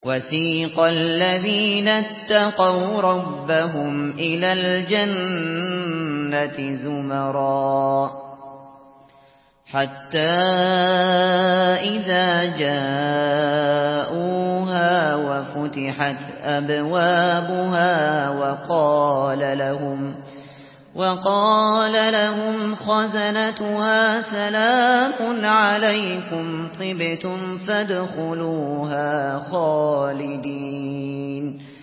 وَسِيقَ الَّذِينَ اتَّقَوْا رَبَّهُمْ إِلَى الْجَنَّةِ زُمَرًا حَتَّى إِذَا جَاءُوهَا وَفُتِحَتْ أَبْوَابُهَا وَقَالَ لَهُمْ خَزَنَتُهَا سَلَامٌ عَلَيْكُمْ طِبْتُمْ فَادْخُلُوهَا خَالِدِينَ